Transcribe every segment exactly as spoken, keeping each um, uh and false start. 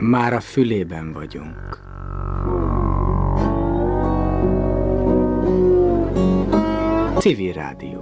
Már a fülében vagyunk. Civil Rádió.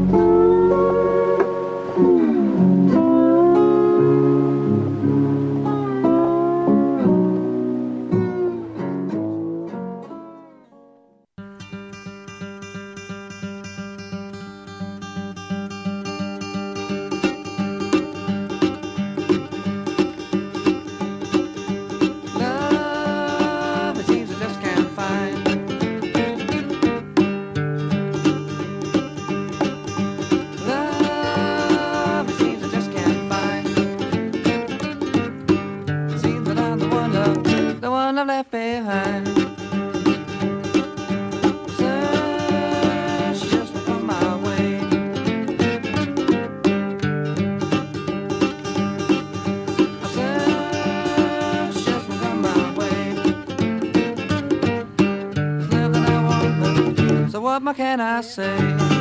What more can I say?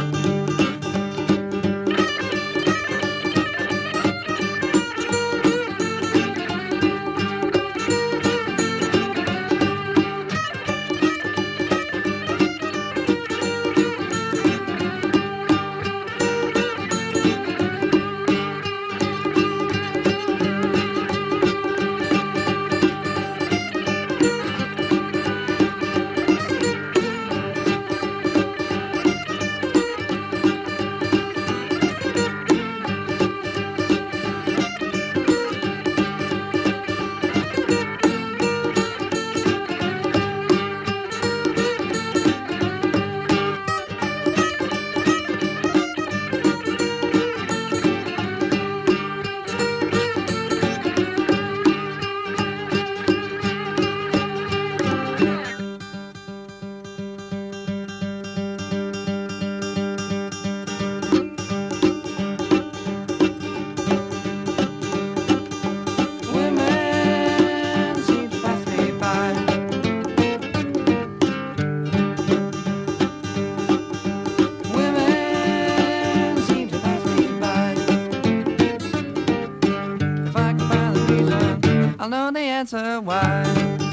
Answer why.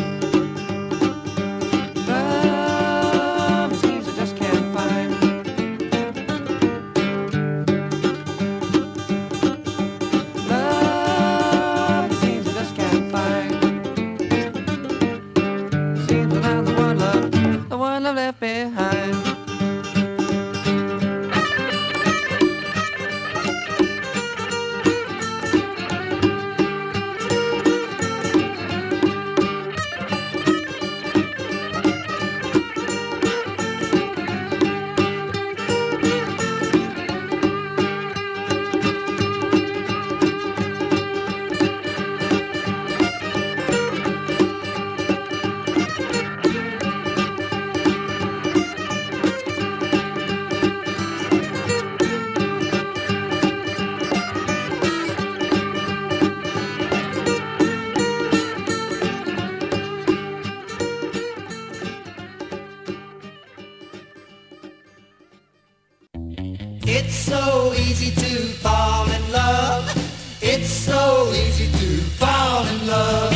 Love seems I just can't find. Love seems I just can't find. Seems that I'm the one love, the one love left behind. It's so easy to fall in love. It's so easy to fall in love.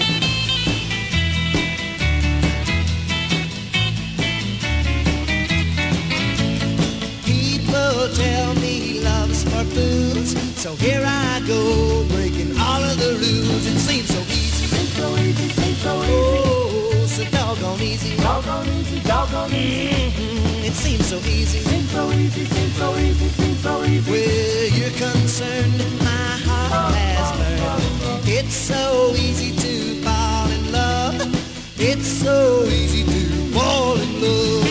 People tell me love's for fools, so here I go breaking all of the rules. It seems so easy, seems so easy, seems so easy. Oh, so doggone easy, doggone easy, doggone easy. Mm-hmm. It seems so easy, seems so easy, seems so easy, seems so easy. Where you're concerned, my heart has learned. It's so easy to fall in love. It's so easy to fall in love.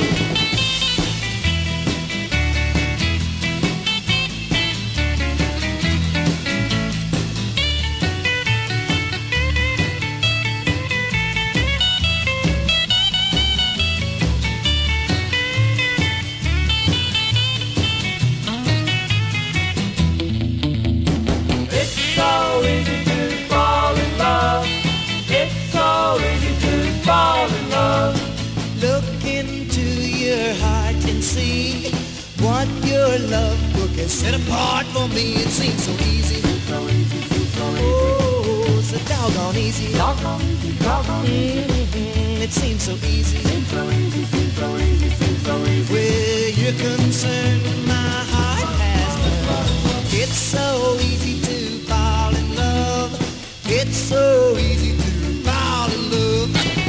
What your love book has set apart for me. It seems so easy, so easy, so easy. Oh, so doggone easy. Doggone easy, doggone easy. Mm-hmm. It seems so easy. Seems so easy, seems so easy, seems so easy. Where you're concerned, my heart has learned. It's so easy to fall in love. It's so easy to fall in love.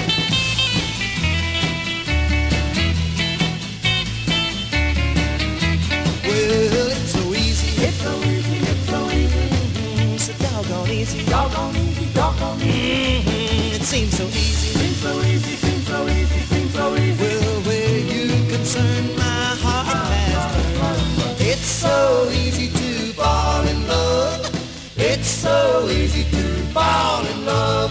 Well, it's so easy. It's so easy, it's so easy. Mm-hmm. So doggone easy. Doggone easy, doggone easy. Mm-hmm. It seems so easy. Seems so easy, seems so easy, seems so easy. Well, where you're concerned, my heart has learned. It's so easy to fall in love. It's so easy to fall in love.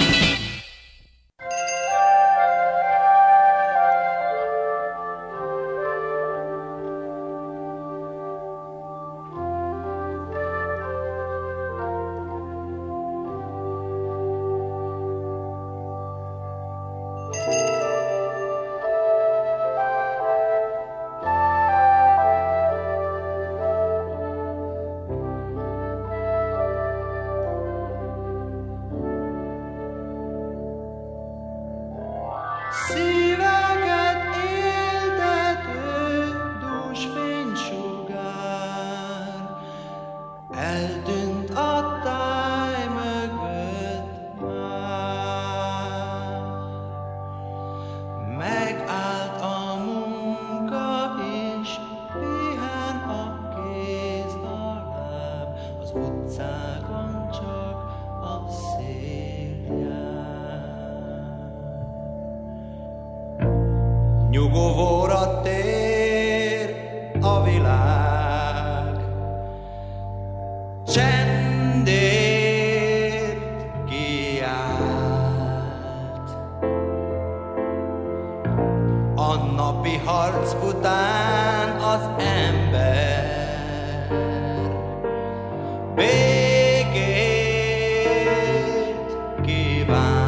Nyugovóra tér a világ, csendért kiált. A napi harc után az ember békét kíván.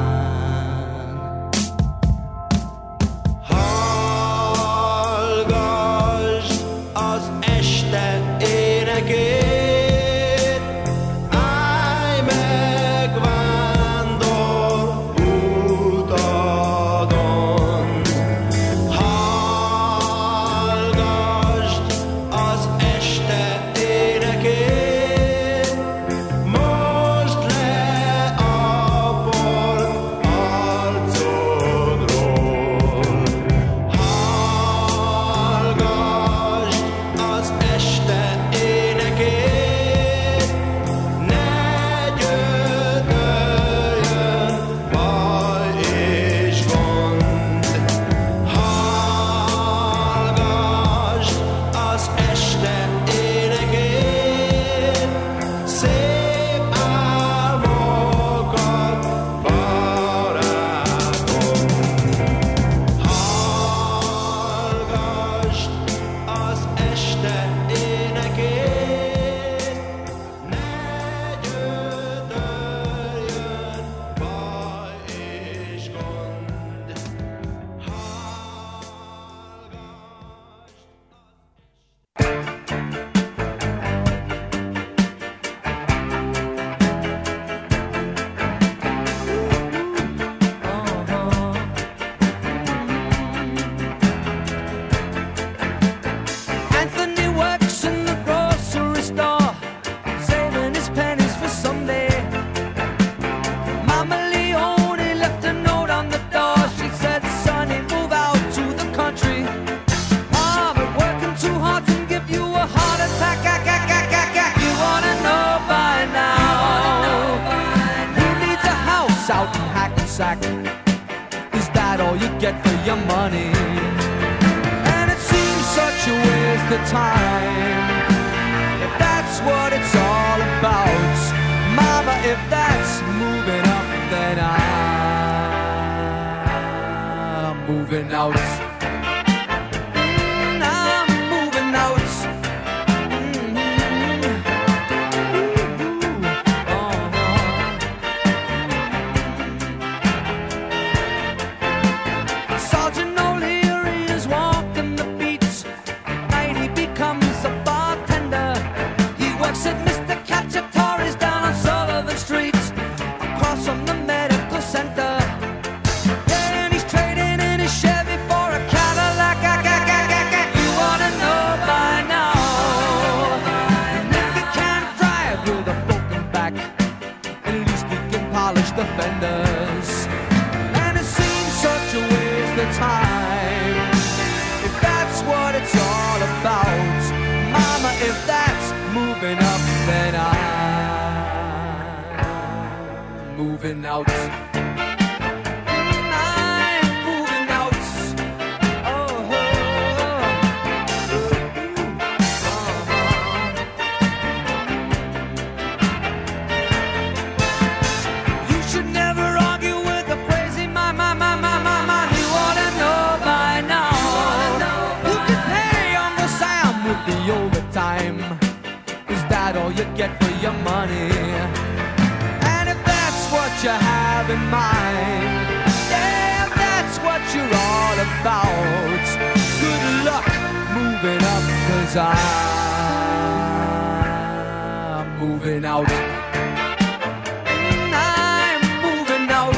Is that all you get for your money? And it seems such a waste of time. If that's what it's all about, Mama, if that's moving up, then I'm moving out. Some the time. If that's what it's all about, mama, if that's moving up, then I'm moving out. All you get for your money, and if that's what you have in mind, yeah, that's what you're all about. Good luck moving up, 'cause I'm moving out. I'm moving out.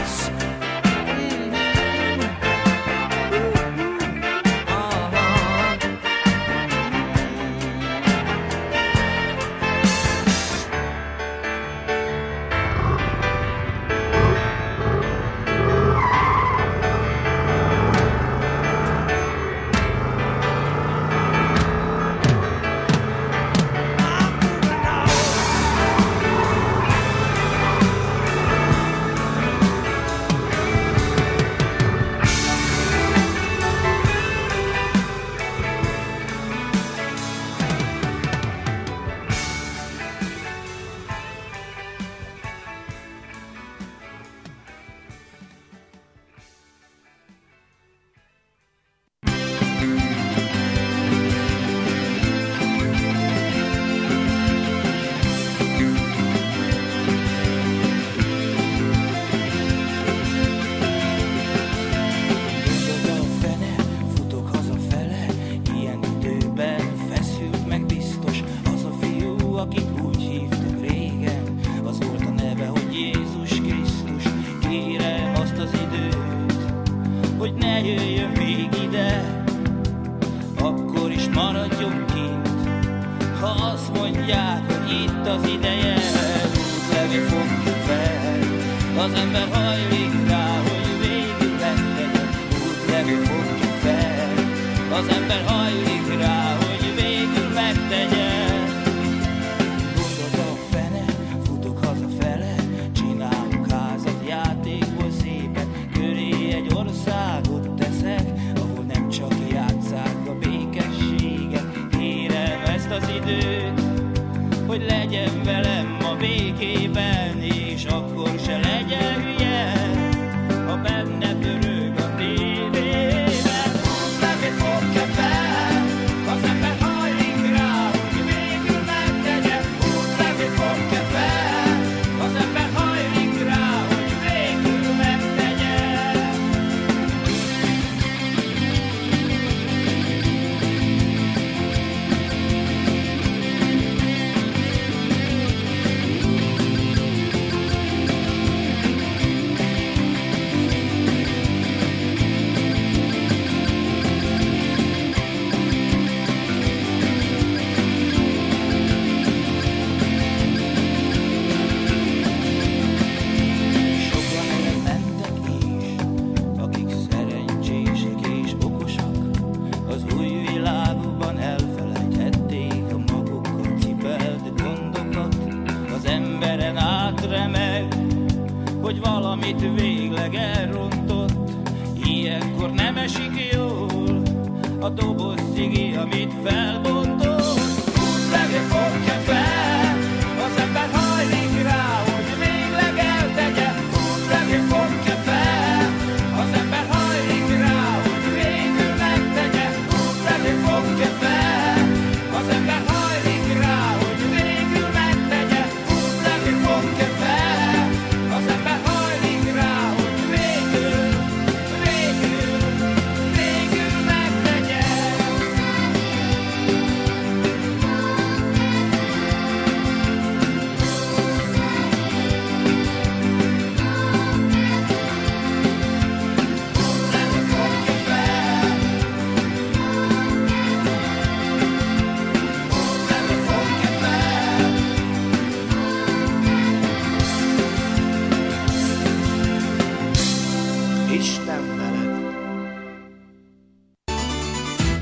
Végül, végül megtegye.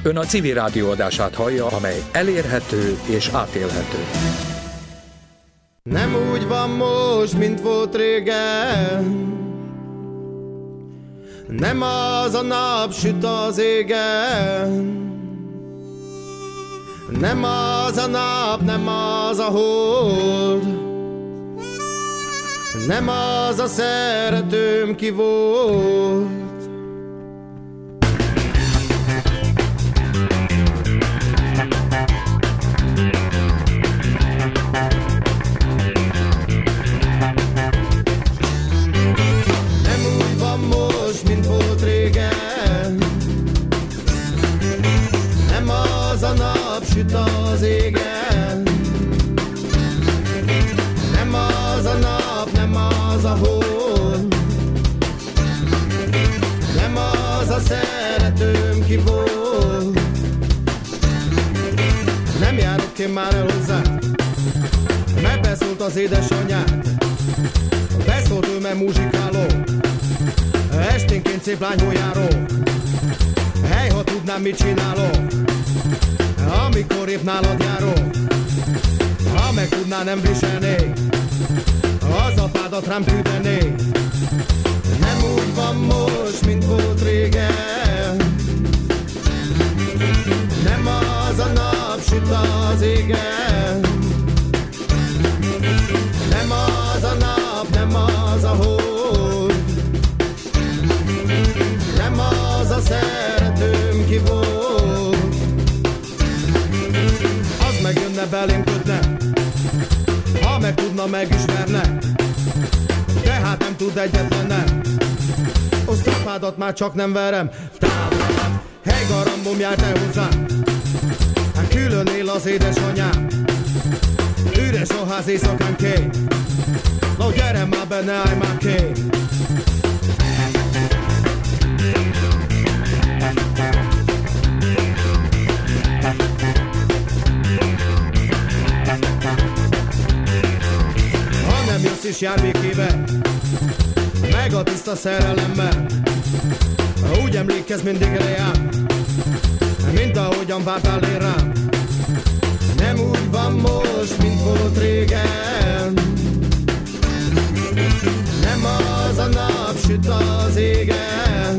Ön a Civil Rádió adását hallja, amely elérhető és átélhető. Nem úgy van most, mint volt régen. Nem az a nap süt az égen. Nem az a nap, nem az a hold. Nem az a szeretőm, ki volt. Mint volt régen. Nem az a nap süt az égen. Nem az a nap, nem az a hold. Nem az a szeretőm, ki volt. Nem járok én már el hozzá, mert beszólt az édesanyád. Beszólt ő, mert muzsikáló. Esténként szép lányhol járó. Hely, ha tudnám, mit csinálok, amikor épp nálad járok. Ha meg tudná, nem viselnék, az apádat rám küldenék. Nem úgy van most, mint volt régen. Nem az a nap süt az égen. Nem az a nap, nem az a hold. Nem az a szeretőm, ki volt. Az megjönne belém kötne, ha meg tudna, megismerne. De hát nem tud egyetlen nem. Osztrapádat már csak nem verem. Távolabb, hely garambom, jár te hozzám. Hát külön él az édesanyám. Üres a ház éjszakánként. No gyere már be, ne állj már ként. Ha nem jössz is jár békével, meg a tiszta szerelemmel. Úgy emlékezz mindig rám, mint ahogyan vártál én rám. Nem úgy van most, mint volt régen. Nem az a nap süt az égen.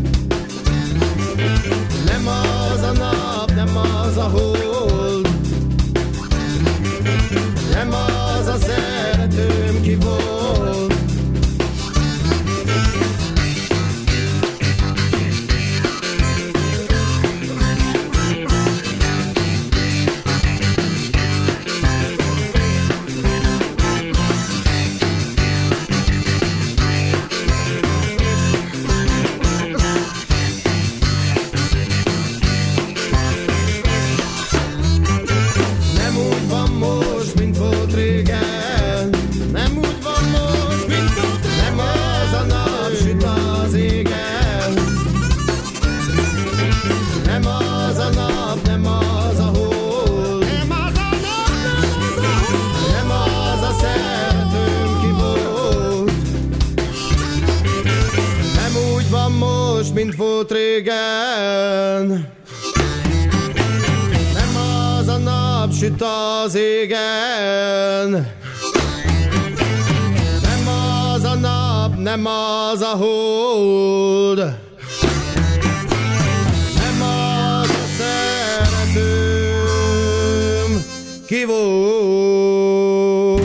Nem az a nap, nem az a hold. Nem az a szeretőm, ki volt. Mint volt régen. Nem az a nap süt az égen. Nem az a nap, nem az a hold. Nem az a szeretőm, ki volt.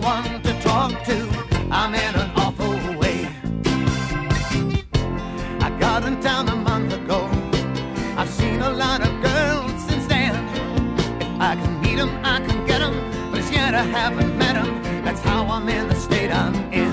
one to talk to. I'm in an awful way. I got in town a month ago. I've seen a lot of girls since then. If I can meet them, I can get them, but as yet I haven't met them. That's how I'm in the state I'm in.